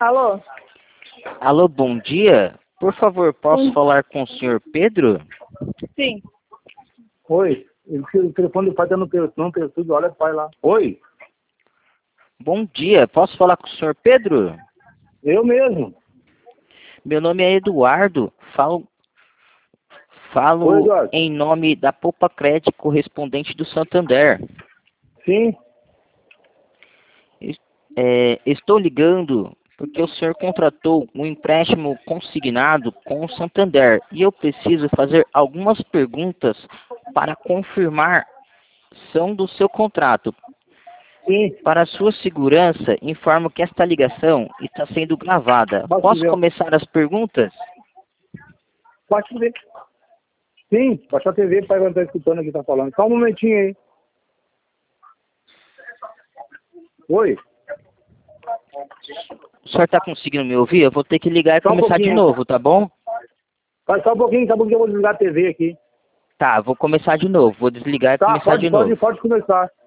Alô? Alô, bom dia. Por favor, posso falar com o senhor Pedro? Sim. Oi, o telefone do pai tá no teu tudo, olha o pai lá. Oi, Bom dia. Posso falar com o senhor Pedro? eu mesmo. Meu nome é Eduardo. Falo Oi, Eduardo. em nome da Poupa Crédito correspondente do Santander. Sim, Estou ligando porque o senhor contratou um empréstimo consignado com o Santander e eu preciso fazer algumas perguntas para confirmar são do seu contrato. sim. Para sua segurança, informo que esta ligação está sendo gravada. Posso ver. começar as perguntas? Pode ver. Sim, baixa a TV, o pai vai estar escutando aqui, tá falando. Só um momentinho aí. Oi, O senhor está conseguindo me ouvir? Eu vou ter que ligar e Só um começar de pouquinho. novo, tá bom? vai só um pouquinho, que eu vou desligar a TV aqui. Tá, vou começar de novo. Vou desligar e Tá, começar de novo. pode começar.